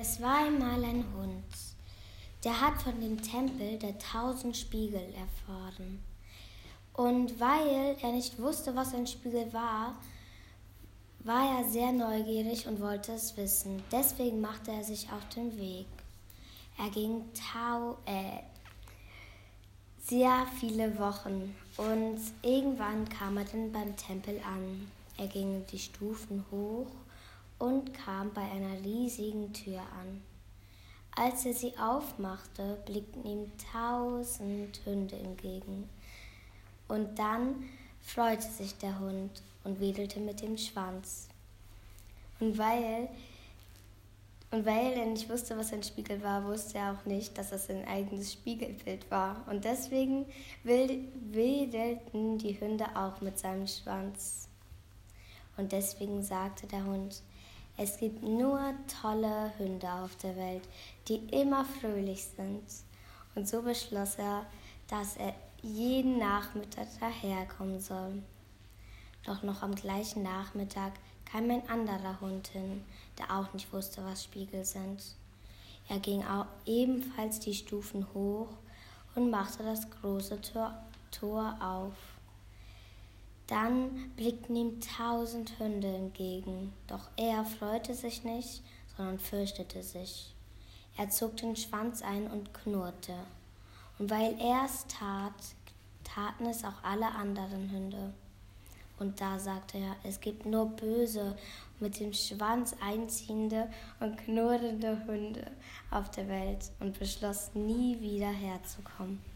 Es war einmal ein Hund, der hat von dem Tempel der 1000 Spiegel erfahren. Und weil er nicht wusste, was ein Spiegel war, war er sehr neugierig und wollte es wissen. Deswegen machte er sich auf den Weg. Er ging sehr viele Wochen und irgendwann kam er dann beim Tempel an. Er ging die Stufen hoch und kam bei einer riesigen Tür an. Als er sie aufmachte, blickten ihm 1000 Hunde entgegen. Und dann freute sich der Hund und wedelte mit dem Schwanz. Und weil er nicht wusste, was ein Spiegel war, wusste er auch nicht, dass es ein eigenes Spiegelbild war. Und deswegen wedelten die Hunde auch mit seinem Schwanz. Und deswegen sagte der Hund: Es gibt nur tolle Hunde auf der Welt, die immer fröhlich sind. Und so beschloss er, dass er jeden Nachmittag daherkommen soll. Doch noch am gleichen Nachmittag kam ein anderer Hund hin, der auch nicht wusste, was Spiegel sind. Er ging auch ebenfalls die Stufen hoch und machte das große Tor auf. Dann blickten ihm 1000 Hunde entgegen, doch er freute sich nicht, sondern fürchtete sich. Er zog den Schwanz ein und knurrte. Und weil er es tat, taten es auch alle anderen Hunde. Und da sagte er: Es gibt nur böse, mit dem Schwanz einziehende und knurrende Hunde auf der Welt, und beschloss, nie wieder herzukommen.